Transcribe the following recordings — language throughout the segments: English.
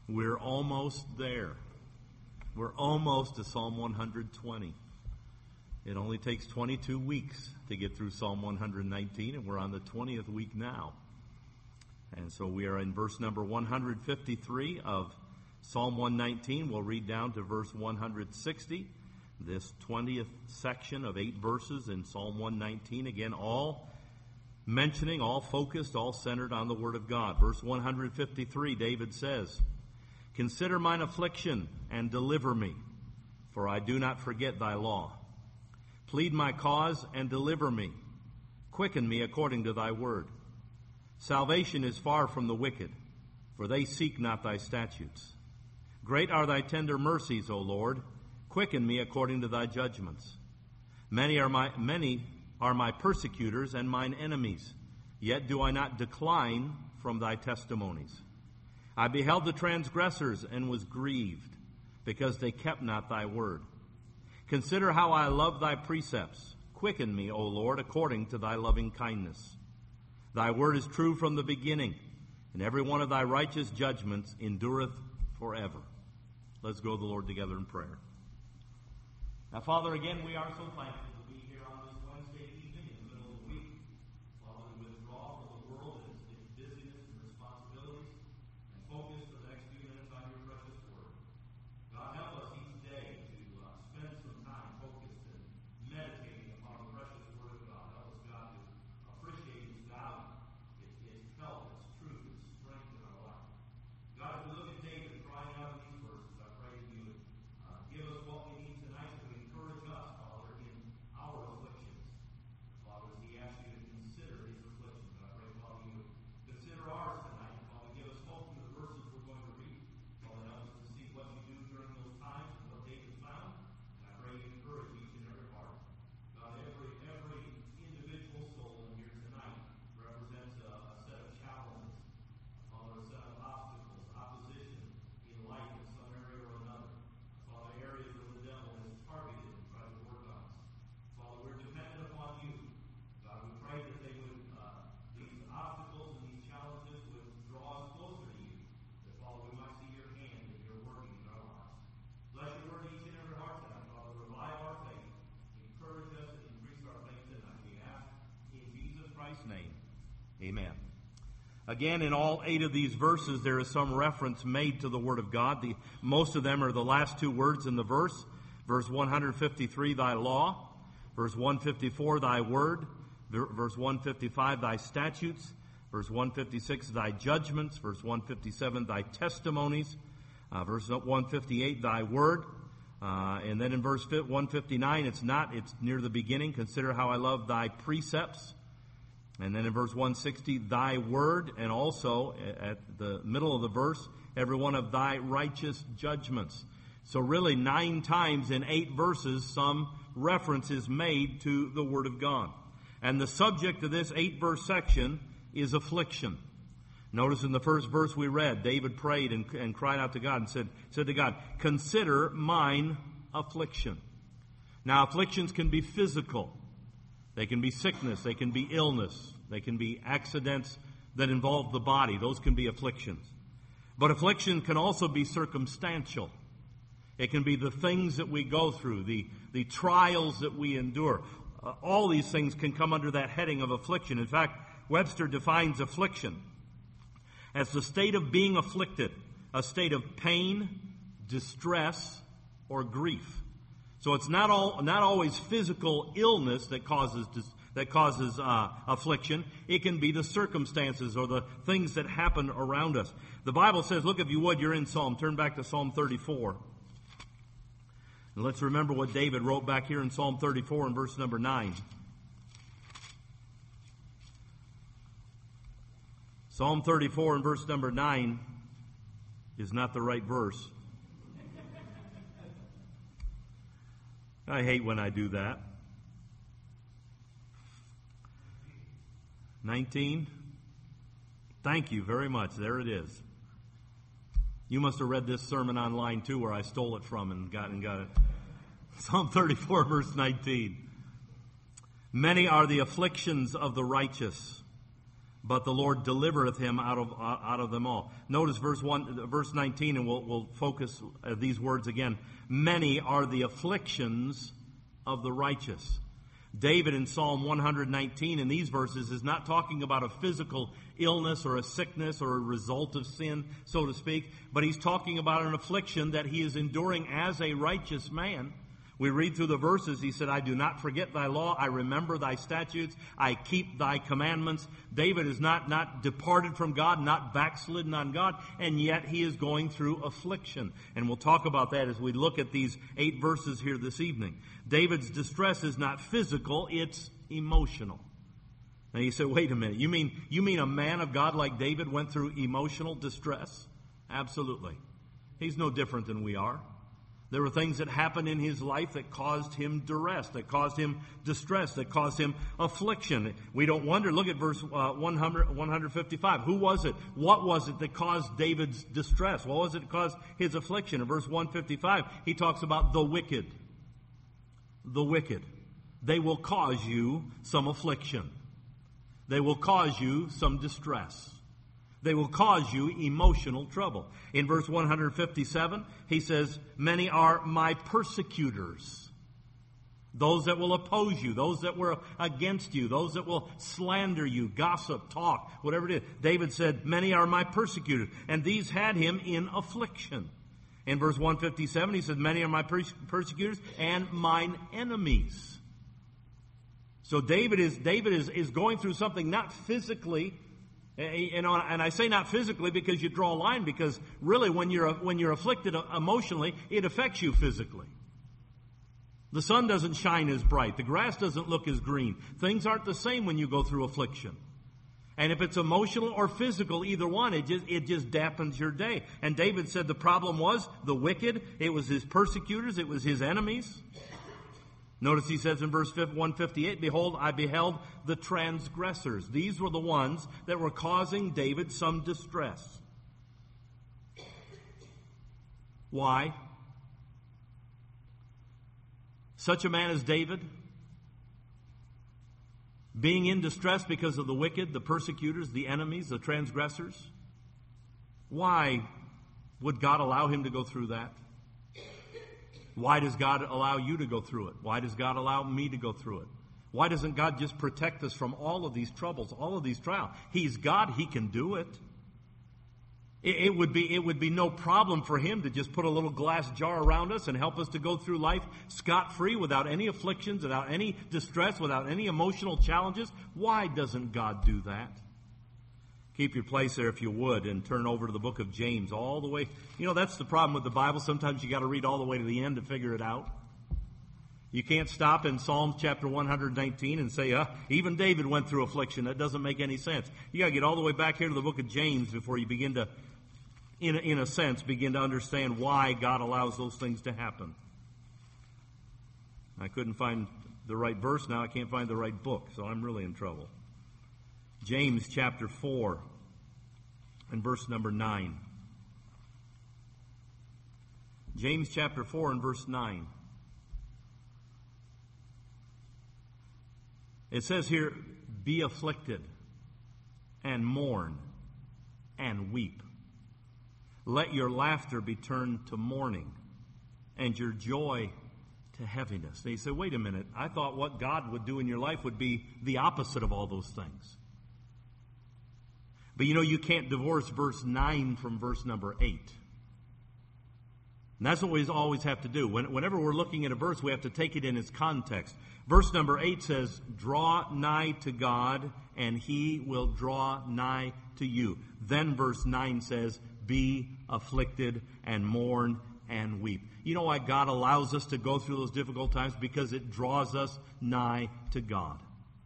We're almost there. We're almost to Psalm 120. It only takes 22 weeks to get through Psalm 119, and we're on the 20th week now. And so we are in verse number 153 of Psalm 119. We'll read down to verse 160, this 20th section of 8 verses in Psalm 119. Again, all mentioning, all focused, all centered on the Word of God. Verse 153, David says, "Consider mine affliction and deliver me, for I do not forget thy law. Plead my cause and deliver me. Quicken me according to thy word. Salvation is far from the wicked, for they seek not thy statutes. Great are thy tender mercies, O Lord. Quicken me according to thy judgments. Many are my persecutors and mine enemies, yet do I not decline from thy testimonies. I beheld the transgressors and was grieved, because they kept not thy word. Consider how I love thy precepts. Quicken me, O Lord, according to thy loving kindness. Thy word is true from the beginning, and every one of thy righteous judgments endureth forever." Let's go to the Lord together in prayer. Now, Father, again, we are so thankful to be here on this Wednesday evening in the middle of the week. While we withdraw from the world and its busyness and responsibilities, and focus for the next few minutes on your precious word. God, help us each day to spend some time focused and meditating upon the precious word of God. Help us, God, to appreciate its value, its help, its truth, its strength in our life. God, as we look at David crying out in these verses, I pray that you would give us what we need tonight to encourage us, Father, in our afflictions. Father, as he asks you to consider his afflictions, I pray, Father, you would consider ours tonight. Father, give us hope in the verses we're going to read. Father, help us to see what you do during those times and what David found. And I pray you encourage each and every heart. God, every individual soul in here tonight represents a set of challenges, Father, a set of obstacles, opposition in life in some area or another. Father, areas where the devil has targeted and tried to work on us. Father, we're dependent upon you. God, we pray that these obstacles and these challenges would draw us closer to you. That, Father, we might see your hand and your working in our lives. Bless your word each and every heart tonight, Father. Revive our faith. Encourage us and increase our faith tonight. We ask in Jesus Christ's name. Amen. Again, in all 8 of these verses, there is some reference made to the Word of God. Most of them are the last 2 words in the verse. Verse 153, thy law. Verse 154, thy word. Verse 155, thy statutes. Verse 156, thy judgments. Verse 157, thy testimonies. Verse 158, thy word. And then in verse 159, it's near the beginning. Consider how I love thy precepts. And then in verse 160, thy word, and also at the middle of the verse, every one of thy righteous judgments. So really 9 times in 8 verses, some reference is made to the Word of God. And the subject of this 8-verse section is affliction. Notice in the first verse we read, David prayed and cried out to God and said to God, "Consider mine affliction." Now, afflictions can be physical. They can be sickness. They can be illness. They can be accidents that involve the body. Those can be afflictions. But affliction can also be circumstantial. It can be the things that we go through, the trials that we endure. All these things can come under that heading of affliction. In fact, Webster defines affliction as the state of being afflicted, a state of pain, distress, or grief. So it's not always physical illness that causes affliction. It can be the circumstances or the things that happen around us. The Bible says, look, if you would, you're in Psalm. Turn back to Psalm 34. And let's remember what David wrote back here in Psalm 34 and verse number 9. Psalm 34 and verse number 9 is not the right verse. I hate when I do that. 19. Thank you very much. There it is. You must have read this sermon online too, where I stole it from and got it. Psalm 34, verse 19. Many are the afflictions of the righteous, but the Lord delivereth him out of them all. Notice verse 19, and we'll focus these words again. Many are the afflictions of the righteous. David in Psalm 119 in these verses is not talking about a physical illness or a sickness or a result of sin, so to speak, but he's talking about an affliction that he is enduring as a righteous man. We read through the verses, he said, I do not forget thy law, I remember thy statutes, I keep thy commandments. David is not departed from God, not backslidden on God, and yet he is going through affliction. And we'll talk about that as we look at these 8 verses here this evening. David's distress is not physical, it's emotional. Now you say, wait a minute, you mean a man of God like David went through emotional distress? Absolutely. He's no different than we are. There were things that happened in his life that caused him duress, that caused him distress, that caused him affliction. We don't wonder. Look at verse 155. Who was it? What was it that caused David's distress? What was it that caused his affliction? In verse 155, he talks about the wicked. The wicked. They will cause you some affliction. They will cause you some distress. They will cause you emotional trouble. In verse 157, he says, many are my persecutors. Those that will oppose you, those that were against you, those that will slander you, gossip, talk, whatever it is. David said, many are my persecutors. And these had him in affliction. In verse 157, he said, many are my persecutors and mine enemies. So David is going through something not physically. And I say not physically because you draw a line, because really when you're afflicted emotionally, it affects you physically. The sun doesn't shine as bright. The grass doesn't look as green. Things aren't the same when you go through affliction. And if it's emotional or physical, either one, it just dampens your day. And David said the problem was the wicked. It was his persecutors. It was his enemies. Notice he says in verse 158, behold, I beheld the transgressors. These were the ones that were causing David some distress. Why? Such a man as David, being in distress because of the wicked, the persecutors, the enemies, the transgressors. Why would God allow him to go through that? Why does God allow you to go through it? Why does God allow me to go through it? Why doesn't God just protect us from all of these troubles, all of these trials? He's God. He can do it. It would be no problem for him to just put a little glass jar around us and help us to go through life scot-free without any afflictions, without any distress, without any emotional challenges. Why doesn't God do that? Keep your place there if you would and turn over to the book of James all the way. You know, that's the problem with the Bible. Sometimes you got to read all the way to the end to figure it out. You can't stop in Psalms chapter 119 and say, even David went through affliction. That doesn't make any sense. You got to get all the way back here to the book of James before you begin to, in a sense, begin to understand why God allows those things to happen. I couldn't find the right verse now. I can't find the right book, so I'm really in trouble. James chapter 4 and verse number 9. James chapter 4 and verse 9. It says here, be afflicted and mourn and weep. Let your laughter be turned to mourning and your joy to heaviness. They say, wait a minute, I thought what God would do in your life would be the opposite of all those things. But you know, you can't divorce verse 9 from verse number 8. And that's what we always have to do. Whenever we're looking at a verse, we have to take it in its context. Verse number 8 says, draw nigh to God, and he will draw nigh to you. Then verse 9 says, be afflicted and mourn and weep. You know why God allows us to go through those difficult times? Because it draws us nigh to God.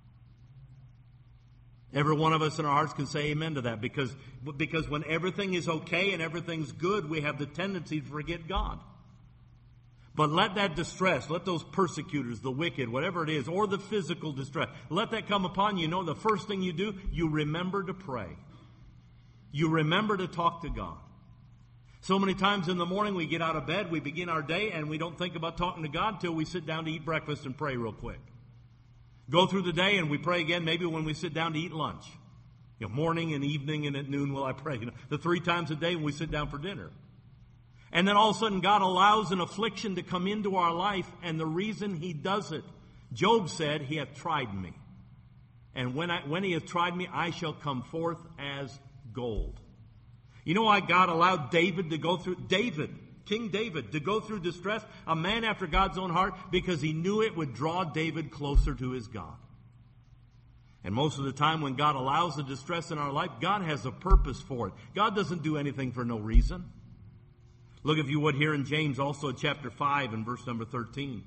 Every one of us in our hearts can say amen to that, because when everything is okay and everything's good, we have the tendency to forget God. But let that distress, let those persecutors, the wicked, whatever it is, or the physical distress, let that come upon you. You know, the first thing you do, you remember to pray. You remember to talk to God. So many times in the morning we get out of bed, we begin our day, and we don't think about talking to God until we sit down to eat breakfast and pray real quick. Go through the day and we pray again maybe when we sit down to eat lunch. Morning and evening and at noon will I pray. The 3 times a day when we sit down for dinner. And then all of a sudden God allows an affliction to come into our life, and the reason He does it, Job said, He hath tried me. And when He hath tried me, I shall come forth as gold. You know why God allowed David to go through, King David, to go through distress, a man after God's own heart? Because He knew it would draw David closer to his God. And most of the time when God allows the distress in our life, God has a purpose for it. God doesn't do anything for no reason. Look, if you would, here in James, also chapter 5 and verse number 13.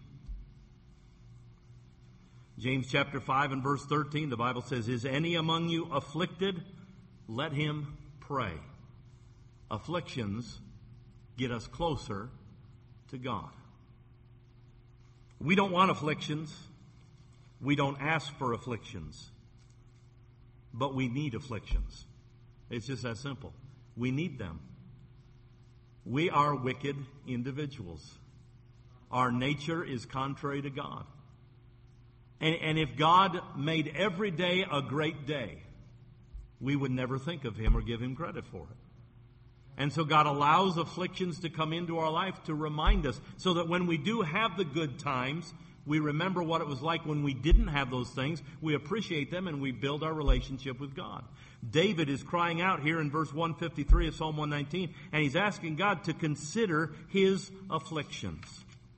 James chapter 5 and verse 13, the Bible says, Is any among you afflicted? Let him pray. Afflictions get us closer to God. We don't want afflictions. We don't ask for afflictions. But we need afflictions. It's just that simple. We need them. We are wicked individuals. Our nature is contrary to God. And if God made every day a great day, we would never think of Him or give Him credit for it. And so God allows afflictions to come into our life to remind us, so that when we do have the good times, we remember what it was like when we didn't have those things. We appreciate them and we build our relationship with God. David is crying out here in verse 153 of Psalm 119, and he's asking God to consider his afflictions.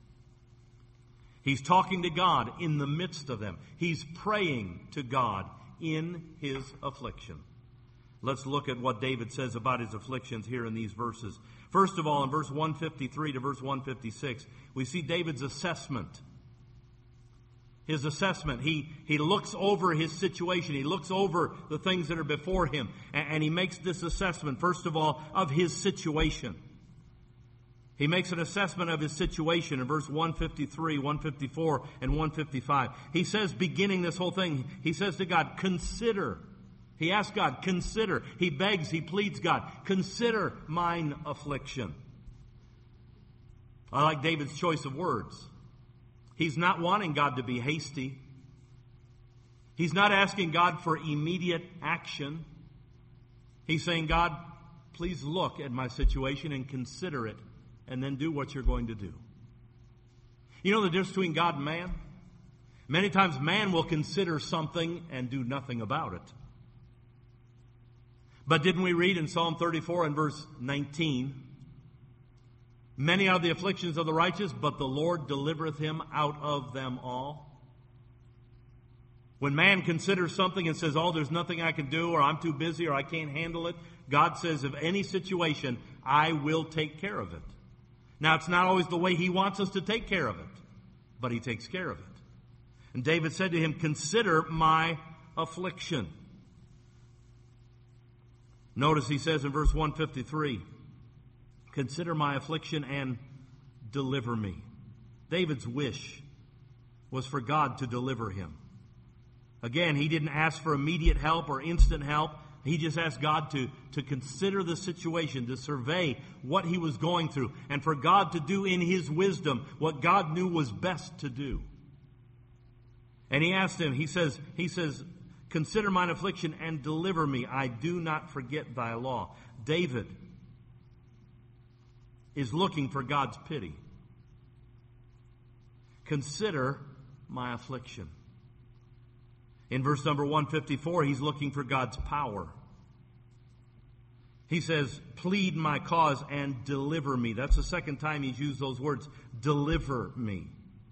He's talking to God in the midst of them. He's praying to God in his affliction. Let's look at what David says about his afflictions here in these verses. First of all, in verse 153 to verse 156, we see David's assessment. His assessment. He looks over his situation. He looks over the things that are before him. And he makes this assessment, first of all, of his situation. He makes an assessment of his situation in verse 153, 154, and 155. He says, beginning this whole thing, he says to God, consider. He asks God, consider. He begs, he pleads God, consider mine affliction. I like David's choice of words. He's not wanting God to be hasty. He's not asking God for immediate action. He's saying, God, please look at my situation and consider it, and then do what you're going to do. You know the difference between God and man? Many times man will consider something and do nothing about it. But didn't we read in Psalm 34 and verse 19, many are the afflictions of the righteous, but the Lord delivereth him out of them all. When man considers something and says, oh, there's nothing I can do, or I'm too busy, or I can't handle it, God says, of any situation, I will take care of it. Now, it's not always the way he wants us to take care of it, but he takes care of it. And David said to him, consider my affliction. Notice he says in verse 153, consider my affliction and deliver me. David's wish was for God to deliver him. Again, he didn't ask for immediate help or instant help. He just asked God to consider the situation, to survey what he was going through, and for God to do in his wisdom what God knew was best to do. And he asked him, he says, consider mine affliction and deliver me. I do not forget thy law. David is looking for God's pity. Consider my affliction. In verse number 154, he's looking for God's power. He says, plead my cause and deliver me. That's the second time he's used those words, deliver me.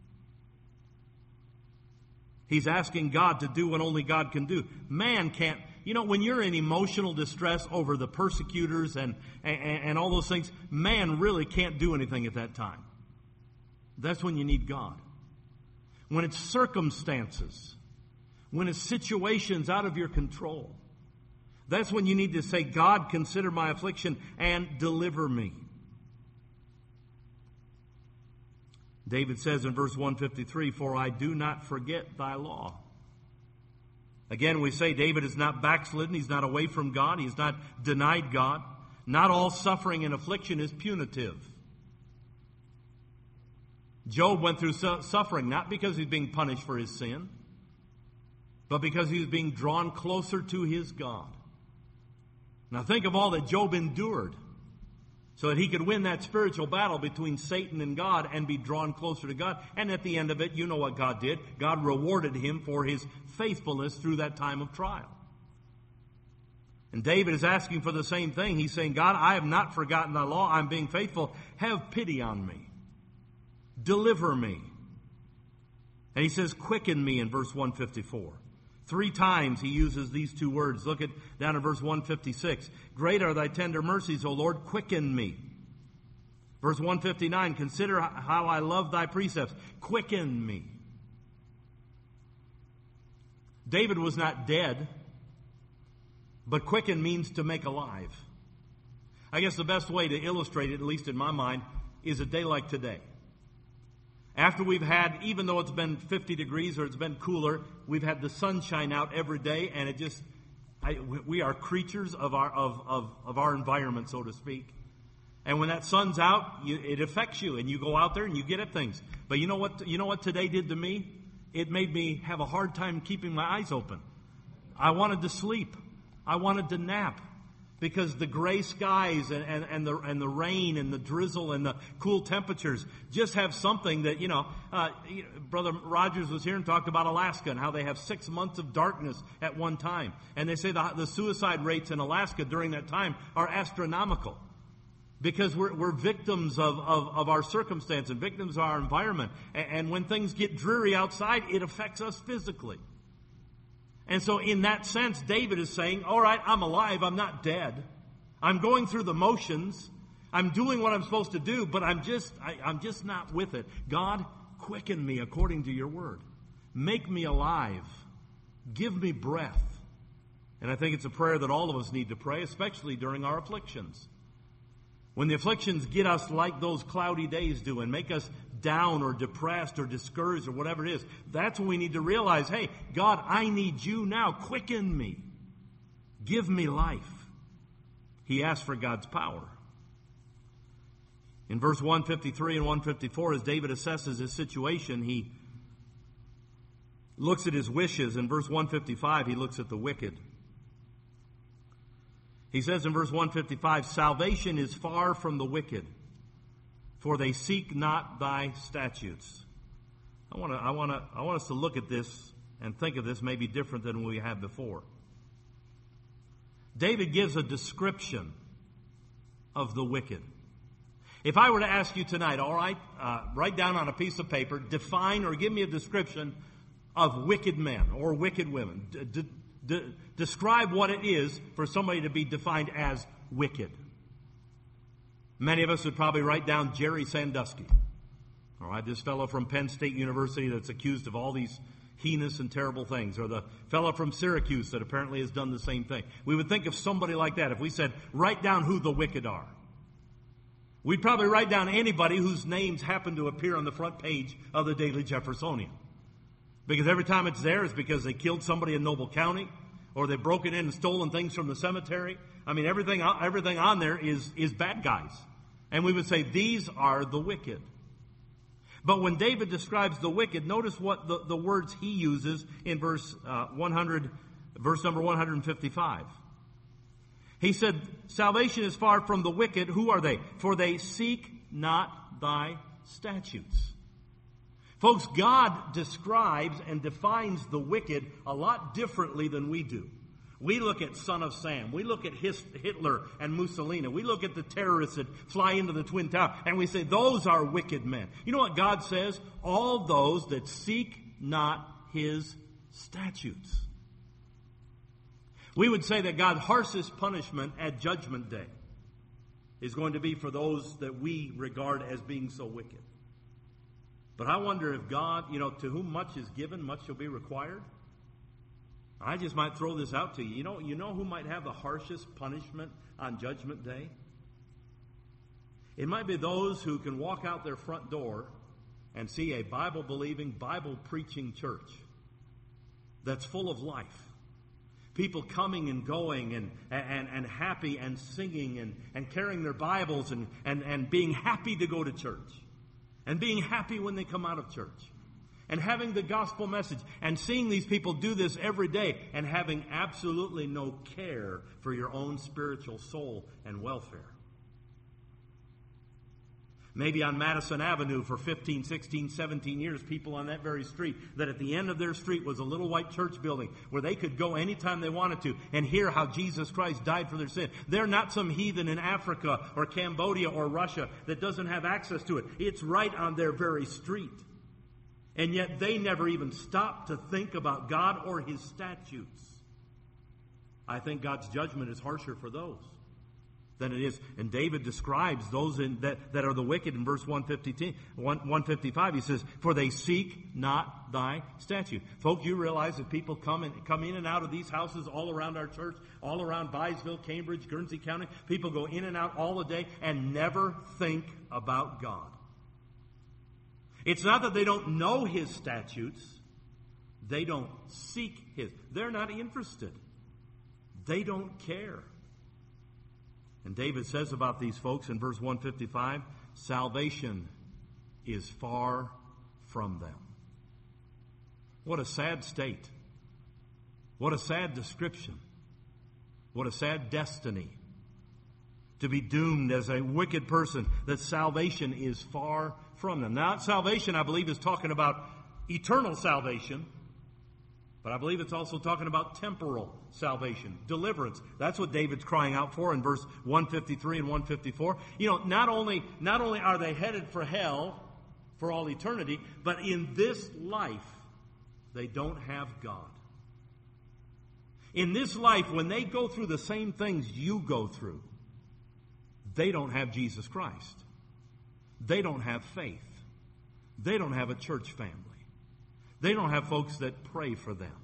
He's asking God to do what only God can do. Man can't. You know, when you're in emotional distress over the persecutors and all those things, man really can't do anything at that time. That's when you need God. When it's circumstances, when it's situations out of your control, that's when you need to say, God, consider my affliction and deliver me. David says in verse 153, for I do not forget thy law. Again, we say David is not backslidden. He's not away from God. He's not denied God. Not all suffering and affliction is punitive. Job went through suffering not because he's being punished for his sin, but because he was being drawn closer to his God. Now think of all that Job endured so that he could win that spiritual battle between Satan and God and be drawn closer to God. And at the end of it, you know what God did. God rewarded him for his faithfulness through that time of trial. And David is asking for the same thing. He's saying, God, I have not forgotten thy law. I'm being faithful. Have pity on me. Deliver me. And he says, quicken me in verse 154. 3 times he uses these 2 words. Look at down in verse 156. Great are thy tender mercies, O Lord, quicken me. Verse 159, consider how I love thy precepts. Quicken me. David was not dead, but quicken means to make alive. I guess the best way to illustrate it, at least in my mind, is a day like today. After we've had, even though it's been 50 degrees or it's been cooler, we've had the sunshine out every day, and it just, we are creatures of our environment, so to speak. And when that sun's out, it affects you, and you go out there and you get at things. But you know what today did to me? It made me have a hard time keeping my eyes open. I wanted to sleep. I wanted to nap. Because the gray skies and the rain and the drizzle and the cool temperatures just have something that, Brother Rogers was here and talked about Alaska and how they have 6 months of darkness at one time. And they say the suicide rates in Alaska during that time are astronomical. Because we're victims of our circumstance and victims of our environment. And when things get dreary outside, it affects us physically. And so in that sense, David is saying, all right, I'm alive, I'm not dead. I'm going through the motions. I'm doing what I'm supposed to do, but I'm just not with it. God, quicken me according to your word. Make me alive. Give me breath. And I think it's a prayer that all of us need to pray, especially during our afflictions. When the afflictions get us like those cloudy days do and make us down or depressed or discouraged or whatever it is, that's when we need to realize, hey, God, I need you now. Quicken me. Give me life. He asked for God's power. In verse 153 and 154, as David assesses his situation, he looks at his wishes. In verse 155, he looks at the wicked. He says in verse 155, salvation is far from the wicked, for they seek not thy statutes. I want us to look at this and think of this maybe different than we have before. David gives a description of the wicked. If I were to ask you tonight, all right, write down on a piece of paper, define or give me a description of wicked men or wicked women. Describe what it is for somebody to be defined as wicked. Many of us would probably write down Jerry Sandusky. All right, this fellow from Penn State University that's accused of all these heinous and terrible things. Or the fellow from Syracuse that apparently has done the same thing. We would think of somebody like that if we said, write down who the wicked are. We'd probably write down anybody whose names happen to appear on the front page of the Daily Jeffersonian. Because every time it's there, it's because they killed somebody in Noble County, or they've broken in and stolen things from the cemetery. I mean, everything on there is bad guys. And we would say, these are the wicked. But when David describes the wicked, notice what the words he uses in verse number 155. He said, salvation is far from the wicked. Who are they? For they seek not thy statutes. Folks, God describes and defines the wicked a lot differently than we do. We look at Son of Sam. We look at Hitler and Mussolini. We look at the terrorists that fly into the Twin Towers, and we say, those are wicked men. You know what God says? All those that seek not his statutes. We would say that God's harshest punishment at Judgment Day is going to be for those that we regard as being so wicked. But I wonder if God, to whom much is given, much shall be required. I just might throw this out to you. You know who might have the harshest punishment on Judgment Day? It might be those who can walk out their front door and see a Bible-believing, Bible-preaching church that's full of life. People coming and going and happy and singing and carrying their Bibles and being happy to go to church. And being happy when they come out of church. and having the gospel message and seeing these people do this every day and having absolutely no care for your own spiritual soul and welfare. Maybe on Madison Avenue for 15, 16, 17 years, people on that very street, that at the end of their street was a little white church building where they could go anytime they wanted to and hear how Jesus Christ died for their sin. They're not some heathen in Africa or Cambodia or Russia that doesn't have access to it. It's right on their very street. And yet they never even stop to think about God or His statutes. I think God's judgment is harsher for those than it is. And David describes those that are the wicked in verse 155. He says, for they seek not thy statute. Folks, you realize that people come in and out of these houses all around our church, all around Byesville, Cambridge, Guernsey County. People go in and out all the day and never think about God. It's not that they don't know His statutes. They don't seek His. They're not interested. They don't care. And David says about these folks in verse 155, salvation is far from them. What a sad state. What a sad description. What a sad destiny. To be doomed as a wicked person, that salvation is far from them. Now, salvation, I believe, is talking about eternal salvation. But I believe it's also talking about temporal salvation, deliverance. That's what David's crying out for in verse 153 and 154. You know, not only are they headed for hell for all eternity, but in this life, they don't have God. In this life, when they go through the same things you go through, they don't have Jesus Christ. They don't have faith. They don't have a church family. They don't have folks that pray for them.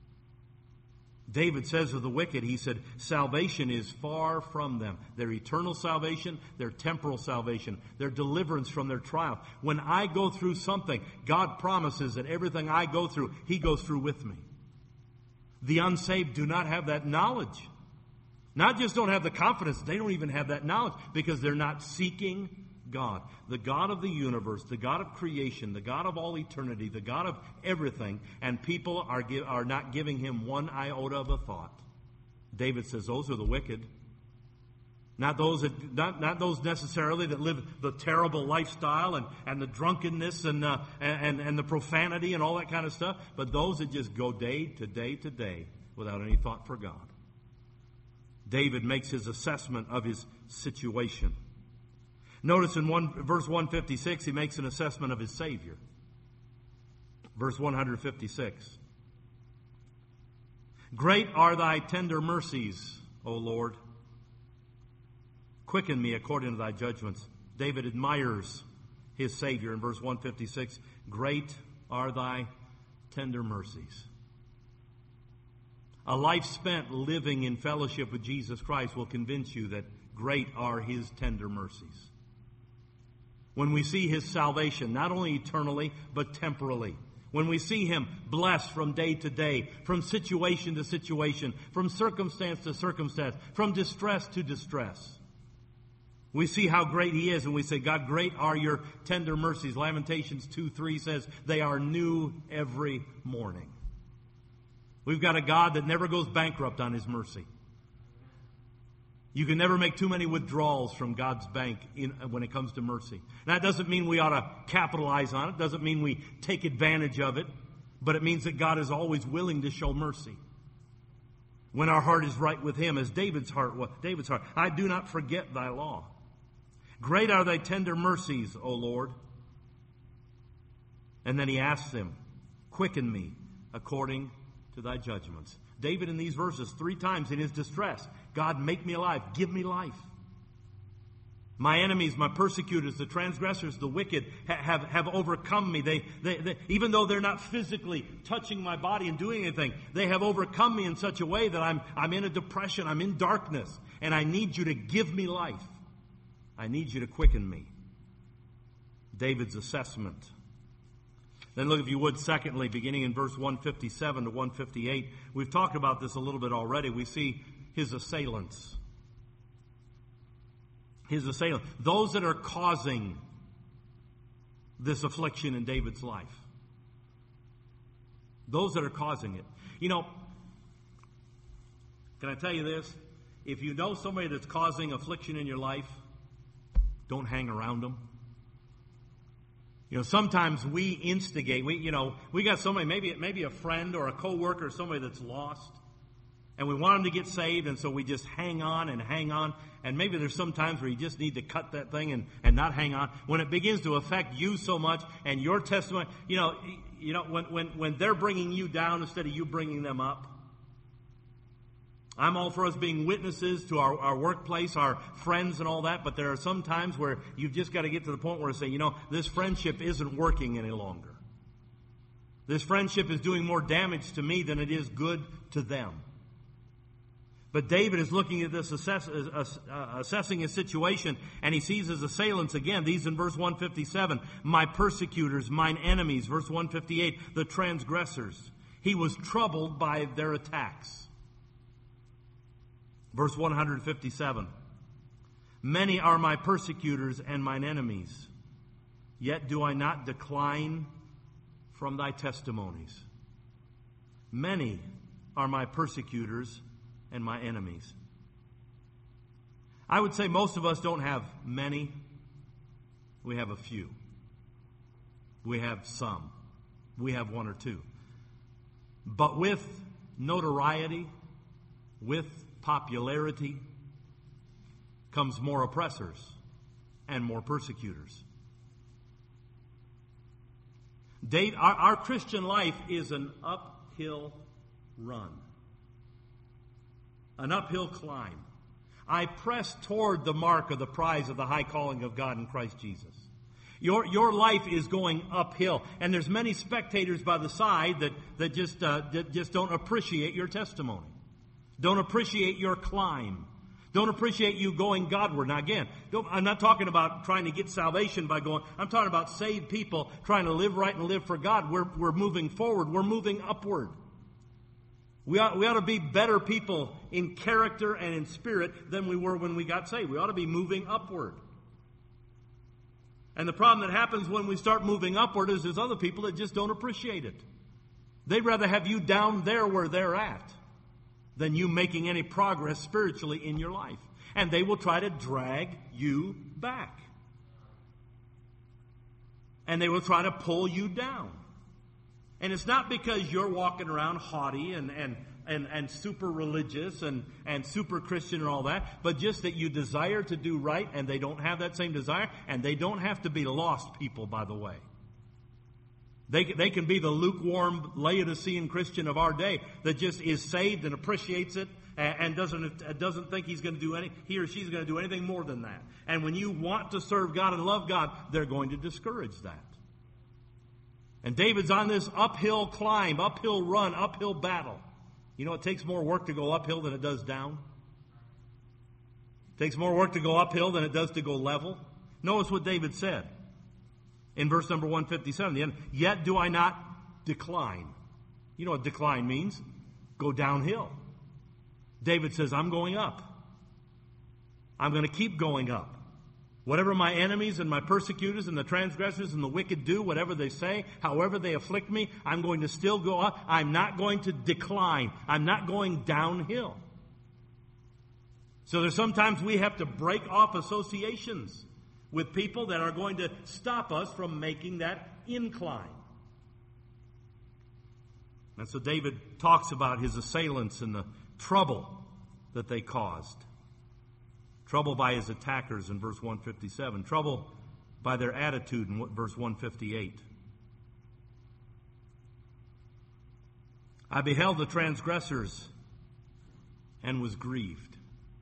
David says of the wicked, he said, salvation is far from them. Their eternal salvation, their temporal salvation, their deliverance from their trial. When I go through something, God promises that everything I go through, He goes through with me. The unsaved do not have that knowledge. Not just don't have the confidence, they don't even have that knowledge because they're not seeking God, the God of the universe, the God of creation, the God of all eternity, the God of everything, and people are not giving Him one iota of a thought. David says those are the wicked. Not those necessarily that live the terrible lifestyle and the drunkenness and the profanity and all that kind of stuff, but those that just go day to day to day without any thought for God. David makes his assessment of his situation. Notice in verse 156, he makes an assessment of his Savior. Verse 156. Great are thy tender mercies, O Lord. Quicken me according to thy judgments. David admires his Savior in verse 156. Great are thy tender mercies. A life spent living in fellowship with Jesus Christ will convince you that great are His tender mercies. When we see His salvation, not only eternally, but temporally. When we see Him blessed from day to day, from situation to situation, from circumstance to circumstance, from distress to distress. We see how great He is, and we say, God, great are your tender mercies. Lamentations 2:3 says, they are new every morning. We've got a God that never goes bankrupt on His mercy. You can never make too many withdrawals from God's bank when it comes to mercy. Now, that doesn't mean we ought to capitalize on it. Doesn't mean we take advantage of it. But it means that God is always willing to show mercy when our heart is right with Him, as David's heart was. David's heart. I do not forget thy law. Great are thy tender mercies, O Lord. And then he asks him, quicken me according to thy judgments. David in these verses 3 times in his distress, God, make me alive, give me life. My enemies, my persecutors, the transgressors, the wicked have overcome me. They even though they're not physically touching my body and doing anything, they have overcome me in such a way that I'm in a depression, I'm in darkness, and I need you to give me life. I need you to quicken me. David's assessment. Then look, if you would, secondly, beginning in verse 157 to 158. We've talked about this a little bit already. We see his assailants. His assailants. Those that are causing this affliction in David's life. Those that are causing it. You know, can I tell you this? If you know somebody that's causing affliction in your life, don't hang around them. You know, sometimes we instigate. We got somebody, maybe a friend or a coworker or somebody that's lost, and we want them to get saved, and so we just hang on. And maybe there's some times where you just need to cut that thing and not hang on. When it begins to affect you so much and your testimony, when they're bringing you down instead of you bringing them up. I'm all for us being witnesses to our workplace, our friends and all that, but there are some times where you've just got to get to the point where you say, this friendship isn't working any longer. This friendship is doing more damage to me than it is good to them. But David is looking at this, assessing his situation, and he sees his assailants again. These in verse 157, my persecutors, mine enemies. Verse 158, the transgressors. He was troubled by their attacks. Verse 157, many are my persecutors and mine enemies, yet do I not decline from thy testimonies. Many are my persecutors and my enemies. I would say most of us don't have many. We have a few. We have some. We have one or two. But with notoriety, with popularity, comes more oppressors and more persecutors. Our Christian life is an uphill run. An uphill climb. I press toward the mark of the prize of the high calling of God in Christ Jesus. Your life is going uphill, and there's many spectators by the side that just don't appreciate your testimony, don't appreciate your climb, don't appreciate you going Godward. Now again, I'm not talking about trying to get salvation by going. I'm talking about saved people trying to live right and live for God. We're moving forward. We're moving upward. We ought to be better people in character and in spirit than we were when we got saved. We ought to be moving upward. And the problem that happens when we start moving upward is there's other people that just don't appreciate it. They'd rather have you down there where they're at than you making any progress spiritually in your life. And they will try to drag you back. And they will try to pull you down. And it's not because you're walking around haughty and super religious and super Christian and all that, but just that you desire to do right and they don't have that same desire, and they don't have to be lost people, by the way. They can be the lukewarm Laodicean Christian of our day that just is saved and appreciates it and doesn't think he or she's going to do anything more than that. And when you want to serve God and love God, they're going to discourage that. And David's on this uphill climb, uphill run, uphill battle. You know, it takes more work to go uphill than it does down. It takes more work to go uphill than it does to go level. Notice what David said in verse number 157. The end, yet do I not decline. You know what decline means? Go downhill. David says, I'm going up. I'm going to keep going up. Whatever my enemies and my persecutors and the transgressors and the wicked do, whatever they say, however they afflict me, I'm going to still go up. I'm not going to decline. I'm not going downhill. So there's sometimes we have to break off associations with people that are going to stop us from making that incline. And so David talks about his assailants and the trouble that they caused. Trouble by his attackers in verse 157. Trouble by their attitude in verse 158. I beheld the transgressors and was grieved.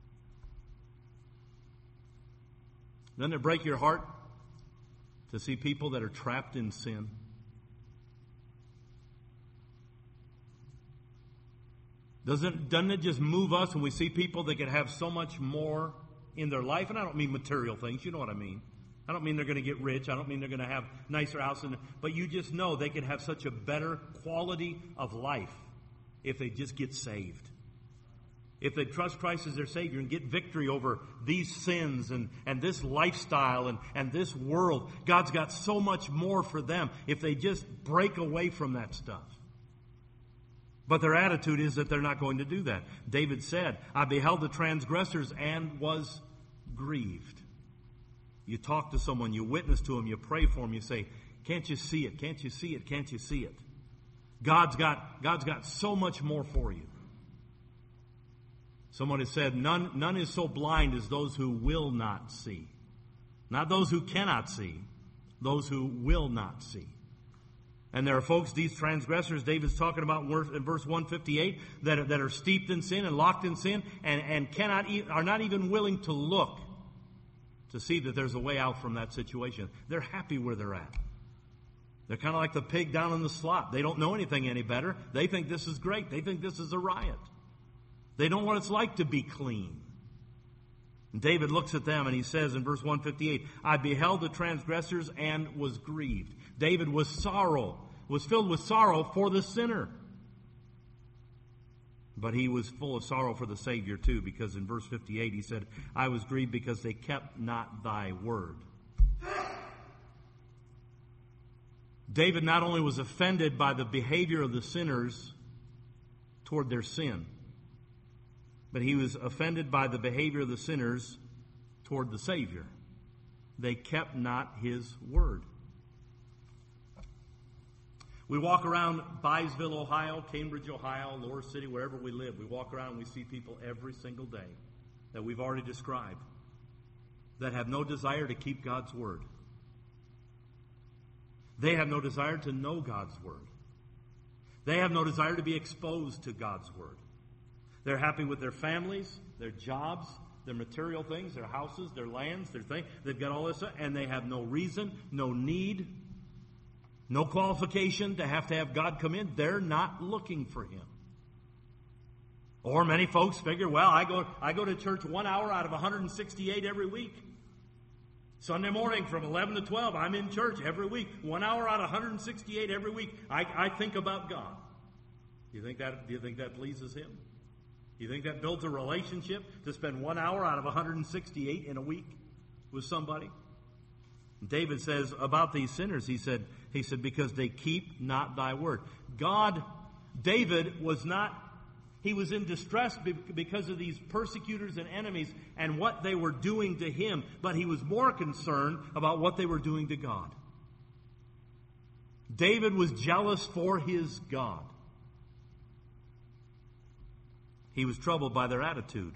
Doesn't it break your heart to see people that are trapped in sin? Doesn't it just move us when we see people that could have so much more in their life? And I don't mean material things, you know what I mean. I don't mean they're going to get rich. I don't mean they're going to have nicer houses. But you just know they could have such a better quality of life if they just get saved. If they trust Christ as their Savior and get victory over these sins and this lifestyle and this world. God's got so much more for them if they just break away from that stuff. But their attitude is that they're not going to do that. David said, I beheld the transgressors and was grieved. You talk to someone, you witness to them, you pray for them, you say, can't you see it? Can't you see it? Can't you see it? God's got so much more for you. Someone has said, none is so blind as those who will not see. Not those who cannot see, those who will not see. And there are folks, these transgressors David's talking about in verse 158, that are steeped in sin and locked in sin and are not even willing to look to see that there's a way out from that situation. They're happy where they're at. They're kind of like the pig down in the slop. They don't know anything any better. They think this is great. They think this is a riot. They don't know what it's like to be clean. And David looks at them and he says in verse 158, I beheld the transgressors and was grieved. David was filled with sorrow for the sinner. But he was full of sorrow for the Savior too, because in verse 58 he said, I was grieved because they kept not thy word. David not only was offended by the behavior of the sinners toward their sin, but he was offended by the behavior of the sinners toward the Savior. They kept not his word. We walk around Byesville, Ohio, Cambridge, Ohio, Lower City, wherever we live. We walk around and we see people every single day that we've already described that have no desire to keep God's word. They have no desire to know God's word. They have no desire to be exposed to God's word. They're happy with their families, their jobs, their material things, their houses, their lands, their things. They've got all this stuff, and they have no reason, no need, no qualification to have God come in. They're not looking for him. Or many folks figure, well, I go to church 1 hour out of 168 every week. Sunday morning from 11 to 12, I'm in church every week. 1 hour out of 168 every week. I think about God. Do you think that pleases him? Do you think that builds a relationship to spend 1 hour out of 168 in a week with somebody? David says about these sinners, he said, because they keep not thy word. David was in distress because of these persecutors and enemies and what they were doing to him, but he was more concerned about what they were doing to God. David was jealous for his God. He was troubled by their attitude.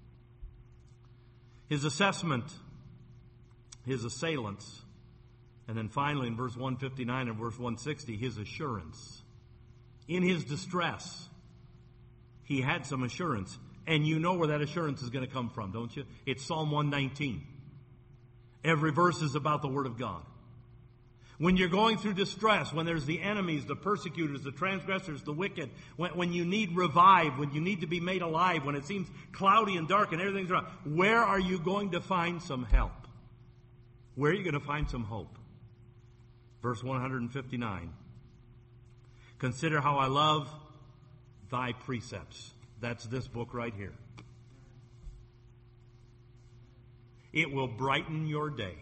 His assessment, his assailants, and then finally in verse 159 and verse 160, his assurance. In his distress, he had some assurance. And you know where that assurance is going to come from, don't you? It's Psalm 119. Every verse is about the Word of God. When you're going through distress, when there's the enemies, the persecutors, the transgressors, the wicked, when you need revived, when you need to be made alive, when it seems cloudy and dark and everything's wrong, where are you going to find some help? Where are you going to find some hope? Verse 159. Consider how I love thy precepts. That's this book right here. It will brighten your day.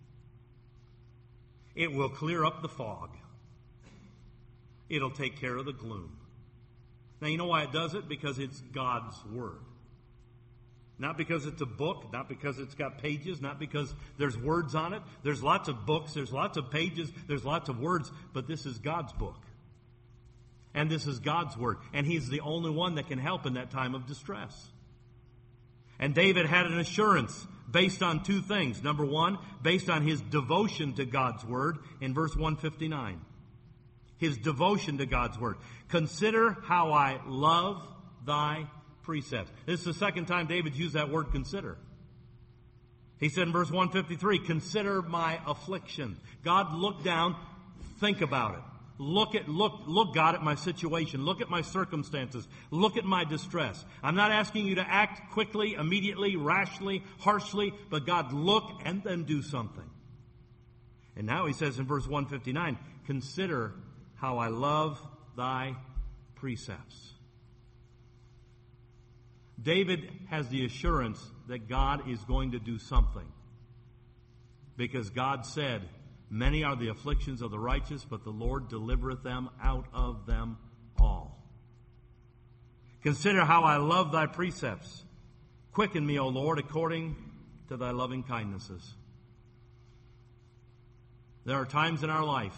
It will clear up the fog. It'll take care of the gloom. Now, you know why it does it? Because it's God's Word. Not because it's a book, not because it's got pages, not because there's words on it. There's lots of books, there's lots of pages, there's lots of words, but this is God's book. And this is God's Word. And He's the only one that can help in that time of distress. And David had an assurance based on two things. Number one, based on his devotion to God's Word in verse 159. His devotion to God's Word. Consider how I love thy precepts. This is the second time David's used that word consider. He said in verse 153, consider my affliction. God, look down, think about it. Look, God, at my situation. Look at my circumstances. Look at my distress. I'm not asking you to act quickly, immediately, rashly, harshly, but God, look and then do something. And now he says in verse 159, consider how I love thy precepts. David has the assurance that God is going to do something. Because God said, many are the afflictions of the righteous, but the Lord delivereth them out of them all. Consider how I love thy precepts. Quicken me, O Lord, according to thy loving kindnesses. There are times in our life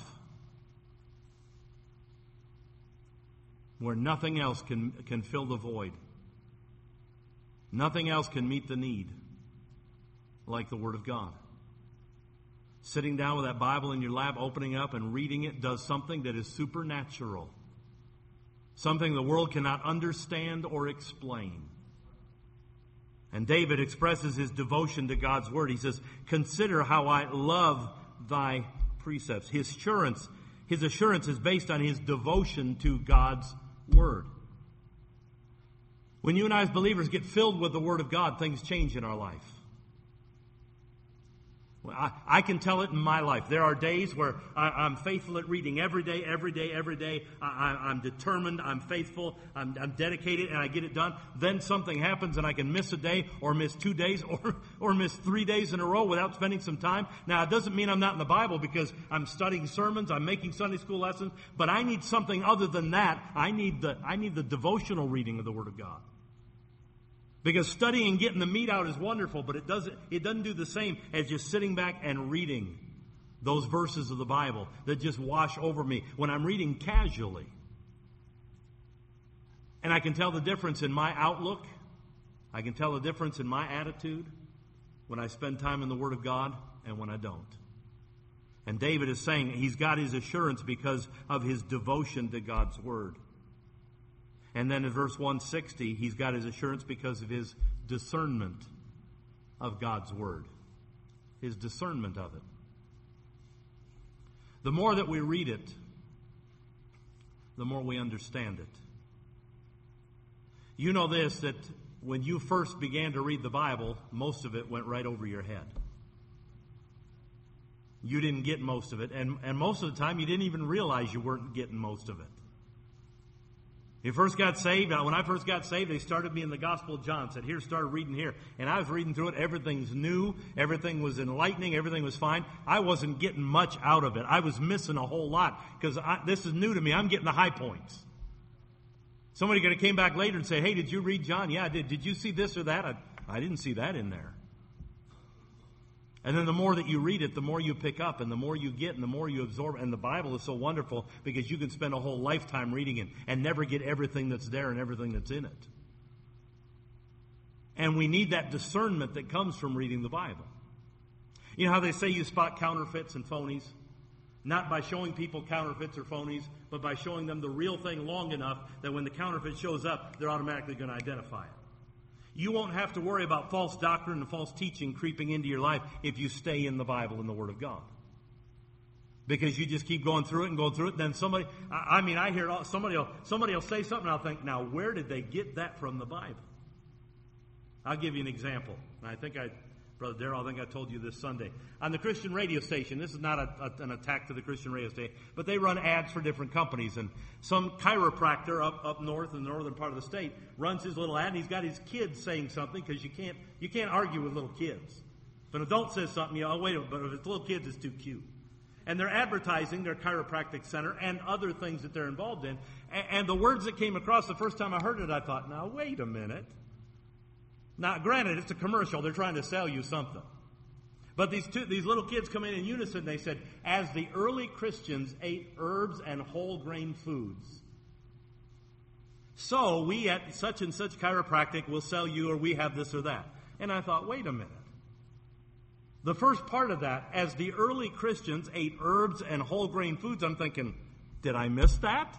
where nothing else can fill the void. Nothing else can meet the need like the Word of God. Sitting down with that Bible in your lap, opening up and reading it does something that is supernatural. Something the world cannot understand or explain. And David expresses his devotion to God's Word. He says, consider how I love thy precepts. His assurance is based on his devotion to God's Word. When you and I as believers get filled with the Word of God, things change in our life. I can tell it in my life. There are days where I'm faithful at reading every day. I'm determined, I'm faithful, I'm dedicated, and I get it done. Then something happens and I can miss a day or miss 2 days or miss 3 days in a row without spending some time. Now, it doesn't mean I'm not in the Bible because I'm studying sermons, I'm making Sunday school lessons, but I need something other than that. I need the devotional reading of the Word of God. Because studying and getting the meat out is wonderful, but it doesn't do the same as just sitting back and reading those verses of the Bible that just wash over me when I'm reading casually. And I can tell the difference in my outlook. I can tell the difference in my attitude when I spend time in the Word of God and when I don't. And David is saying he's got his assurance because of his devotion to God's Word. And then in verse 160, he's got his assurance because of his discernment of God's Word. His discernment of it. The more that we read it, the more we understand it. You know this, that when you first began to read the Bible, most of it went right over your head. You didn't get most of it, and most of the time you didn't even realize you weren't getting most of it. You first got saved. When I first got saved, they started me in the Gospel of John. Said, here, start reading here. And I was reading through it. Everything's new. Everything was enlightening. Everything was fine. I wasn't getting much out of it. I was missing a whole lot because this is new to me. I'm getting the high points. Somebody could have came back later and say, hey, did you read John? Yeah, I did. Did you see this or that? I didn't see that in there. And then the more that you read it, the more you pick up, and the more you get, and the more you absorb. And the Bible is so wonderful because you can spend a whole lifetime reading it and never get everything that's there and everything that's in it. And we need that discernment that comes from reading the Bible. You know how they say you spot counterfeits and phonies? Not by showing people counterfeits or phonies, but by showing them the real thing long enough that when the counterfeit shows up, they're automatically going to identify it. You won't have to worry about false doctrine and false teaching creeping into your life if you stay in the Bible and the Word of God. Because you just keep going through it and going through it. Then I hear somebody will say something and I'll think, now where did they get that from the Bible? I'll give you an example. And Brother Darrell, I think I told you this Sunday. On the Christian radio station, this is not an attack to the Christian radio station, but they run ads for different companies. And some chiropractor up north in the northern part of the state runs his little ad, and he's got his kids saying something because you can't argue with little kids. If an adult says something, wait a minute, but if it's little kids, it's too cute. And they're advertising their chiropractic center and other things that they're involved in. And the words that came across the first time I heard it, I thought, now wait a minute. Now, granted, it's a commercial. They're trying to sell you something. But these little kids come in unison. They said, as the early Christians ate herbs and whole grain foods, so we at such and such chiropractic will sell you, or we have this or that. And I thought, wait a minute. The first part of that, as the early Christians ate herbs and whole grain foods, I'm thinking, did I miss that?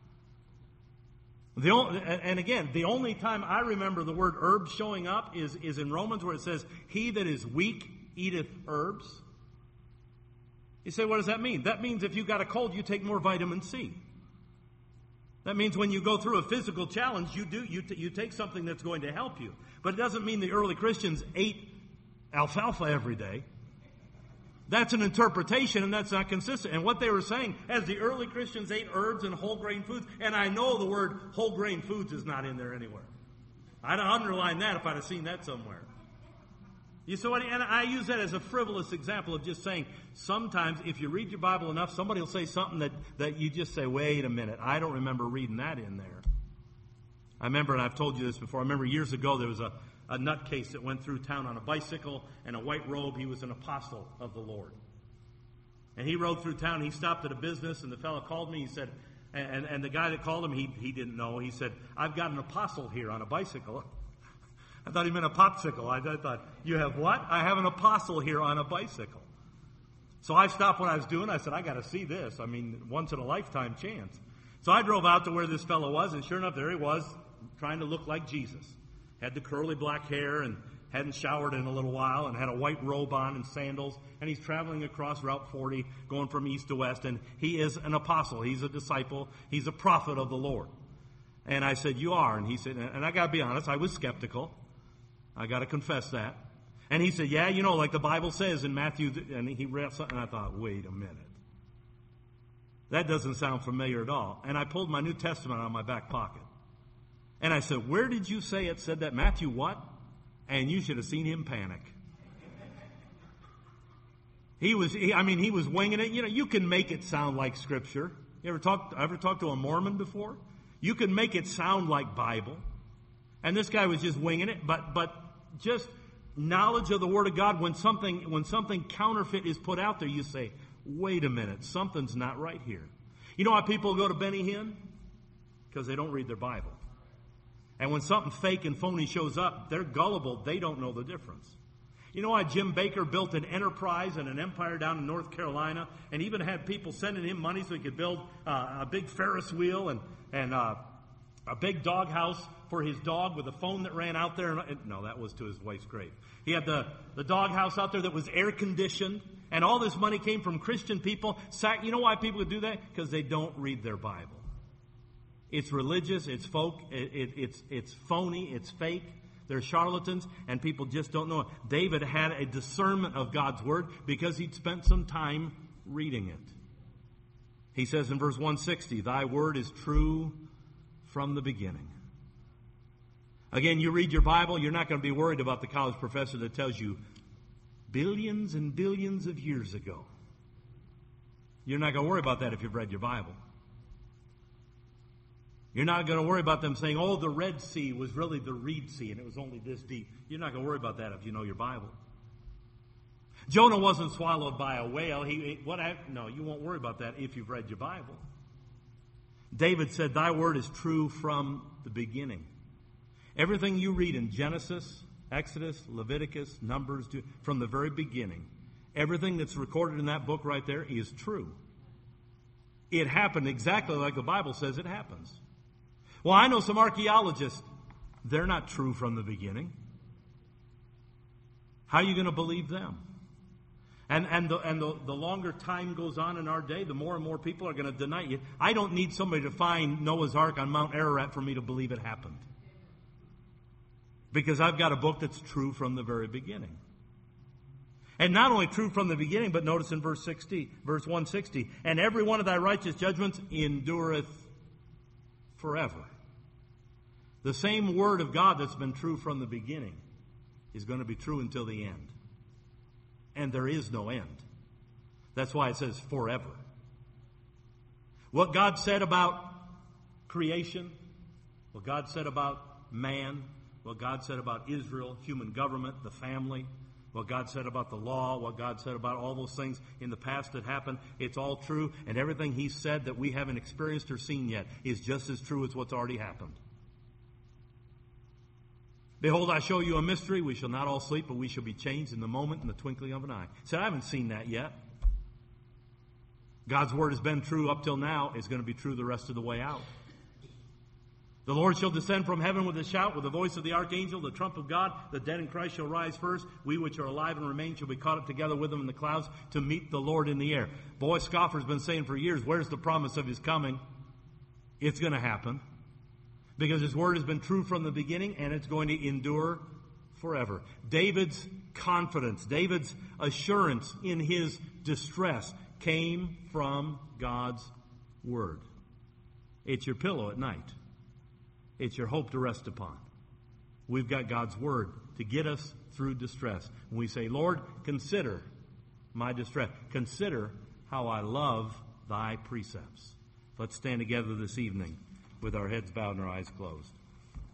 And again, the only time I remember the word herbs showing up is in Romans, where it says, he that is weak eateth herbs. You say, what does that mean? That means if you got a cold, you take more vitamin C. That means when you go through a physical challenge, you take something that's going to help you. But it doesn't mean the early Christians ate alfalfa every day. That's an interpretation, and that's not consistent. And what they were saying, as the early Christians ate herbs and whole grain foods, and I know the word whole grain foods is not in there anywhere. I'd underline that if I'd have seen that somewhere. You see what? And I use that as a frivolous example of just saying, sometimes if you read your Bible enough, somebody will say something that you just say, wait a minute, I don't remember reading that in there. remember, and I've told you this before, I remember years ago there was a nutcase that went through town on a bicycle and a white robe. He was an apostle of the Lord. And he rode through town. He stopped at a business, and the fellow called me. He said, and the guy that called him, he didn't know. He said, I've got an apostle here on a bicycle. I thought he meant a popsicle. I thought, you have what? I have an apostle here on a bicycle. So I stopped what I was doing. I said, I got to see this. I mean, once in a lifetime chance. So I drove out to where this fellow was, and sure enough, there he was, trying to look like Jesus. Had the curly black hair and hadn't showered in a little while and had a white robe on and sandals. And he's traveling across Route 40, going from east to west. And he is an apostle. He's a disciple. He's a prophet of the Lord. And I said, you are. And he said, and I got to be honest, I was skeptical. I got to confess that. And he said, yeah, like the Bible says in Matthew. And he read something, and I thought, wait a minute. That doesn't sound familiar at all. And I pulled my New Testament out of my back pocket. And I said, where did you say it said that? Matthew what? And you should have seen him panic. He was winging it. You can make it sound like Scripture. You ever talked to a Mormon before? You can make it sound like Bible. And this guy was just winging it. But just knowledge of the Word of God, when something counterfeit is put out there, you say, wait a minute, something's not right here. You know why people go to Benny Hinn? Because they don't read their Bible. And when something fake and phony shows up, they're gullible. They don't know the difference. You know why Jim Baker built an enterprise and an empire down in North Carolina and even had people sending him money so he could build a big Ferris wheel and a big doghouse for his dog with a phone that ran out there? No, that was to his wife's grave. He had the doghouse out there that was air conditioned, and all this money came from Christian people. You know why people would do that? Because they don't read their Bible. It's religious, it's folk, it's phony, it's fake. They're charlatans, and people just don't know it. David had a discernment of God's Word because he'd spent some time reading it. He says in verse 160, thy word is true from the beginning. Again, you read your Bible, you're not going to be worried about the college professor that tells you billions and billions of years ago. You're not going to worry about that if you've read your Bible. You're not going to worry about them saying, oh, the Red Sea was really the Reed Sea and it was only this deep. You're not going to worry about that if you know your Bible. Jonah wasn't swallowed by a whale. No, you won't worry about that if you've read your Bible. David said, thy word is true from the beginning. Everything you read in Genesis, Exodus, Leviticus, Numbers, from the very beginning, everything that's recorded in that book right there is true. It happened exactly like the Bible says it happens. Well, I know some archaeologists. They're not true from the beginning. How are you going to believe them? And the longer time goes on in our day, the more and more people are going to deny you. I don't need somebody to find Noah's Ark on Mount Ararat for me to believe it happened. Because I've got a book that's true from the very beginning. And not only true from the beginning, but notice in verse 160, and every one of thy righteous judgments endureth forever. The same word of God that's been true from the beginning is going to be true until the end. And there is no end. That's why it says forever. What God said about creation, what God said about man, what God said about Israel, human government, the family, what God said about the law, what God said about all those things in the past that happened, it's all true. And everything He said that we haven't experienced or seen yet is just as true as what's already happened. Behold, I show you a mystery. We shall not all sleep, but we shall be changed in the moment, in the twinkling of an eye. He said, I haven't seen that yet. God's word has been true up till now. It's going to be true the rest of the way out. The Lord shall descend from heaven with a shout, with the voice of the archangel, the trump of God. The dead in Christ shall rise first. We which are alive and remain shall be caught up together with them in the clouds to meet the Lord in the air. Boy, Scoffer's been saying for years, where's the promise of His coming? It's going to happen. Because His word has been true from the beginning, and it's going to endure forever. David's confidence, David's assurance in his distress came from God's word. It's your pillow at night. It's your hope to rest upon. We've got God's word to get us through distress. When we say, Lord, consider my distress. Consider how I love thy precepts. Let's stand together this evening with our heads bowed and our eyes closed.